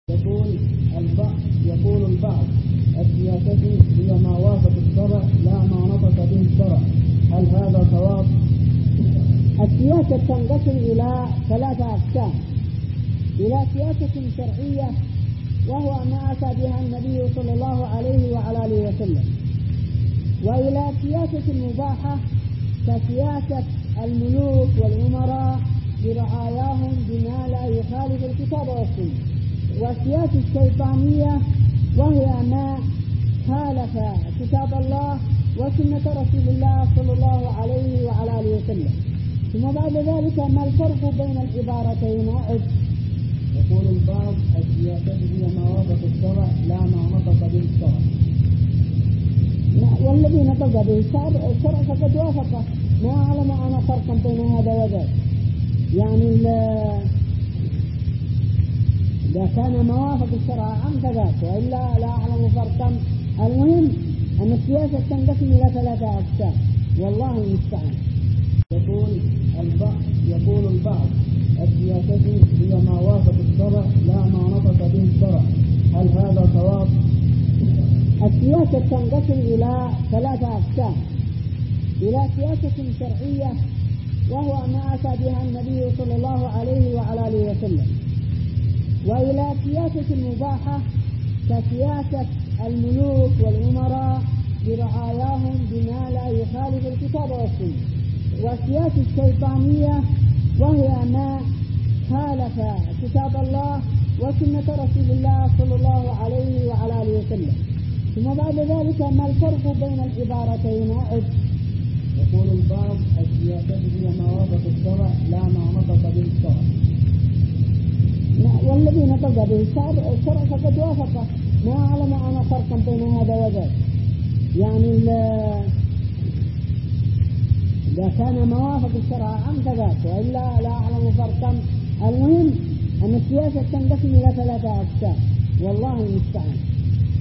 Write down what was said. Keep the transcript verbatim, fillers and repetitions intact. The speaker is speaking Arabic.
يقول البعض يقول البعض السياسة هي ما وافق الشرع لا ما نطق به الشرع، هل هذا صواب؟ السياسة تنقسم إلى ثلاثة أقسام: إلى سياسة شرعية وهو ما أتى بها النبي صلى الله عليه وعلى آله وسلم، وإلى سياسة مباحة كسياسة الملوك والأمراء برعاياهم بما لا يخالف الكتاب والسنة، والسياسة الشيطانية وهي ما خالف كتاب الله وسنة رسول الله صلى الله عليه وعلى آله وسلم. ثم بعد ذلك ما الفرق بين العبارتين؟ أعد. يقول البعض السياسة هي ما وافق الشرع لا ما نطق به الشرع، والذي نطق به الشرع فقد وافقه، ما أعلم أنا فرقا بين هذا وذاك. يعني إذا كان موافق الشرع عن كذاك وإلا لا أعلم فرقا. المهم أن السياسة تنقسم إلى ثلاثة أقسام والله المستعان. يقول البعض يقول البعض السياسة هي ما وافق الشرع لا ما نطق به الشرع، هل هذا صواب؟ السياسة تنقسم إلى ثلاثة أقسام: إلى سياسة شرعية وهو ما أتى بها النبي صلى الله عليه وعلى آله وسلم، وإلى سياسة مباحة كسياسة الملوك والأمراء برعاياهم بما لا يخالف الكتاب والسنة، والسياسة الشيطانية وهي ما خالف كتاب الله وسنة رسول الله صلى الله عليه وعلى آله وسلم. ثم بعد ذلك ما الفرق بين العبارتين؟ أعد. يقول البعض السياسة هي ما وافق الشرع لا ما نطق به الشرع، والذي نطق به الشرع فقد وافقه، ما أعلم أنا فرقا بين هذا وذاك. يعني إذا كان موافق الشرع عن كذاك وإلا لا أعلم فرقا. المهم أن السياسة تنقسم إلى ثلاثة أقسام والله المستعان.